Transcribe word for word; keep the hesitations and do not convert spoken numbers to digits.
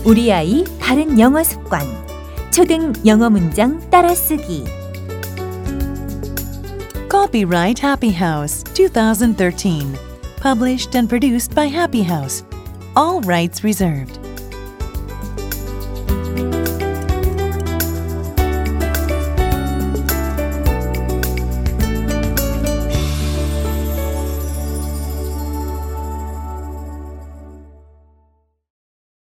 우리 아이 바른 영어 습관 초등 영어 문장 따라쓰기 Copyright Happy House twenty thirteen. Published and produced by Happy House. All rights reserved.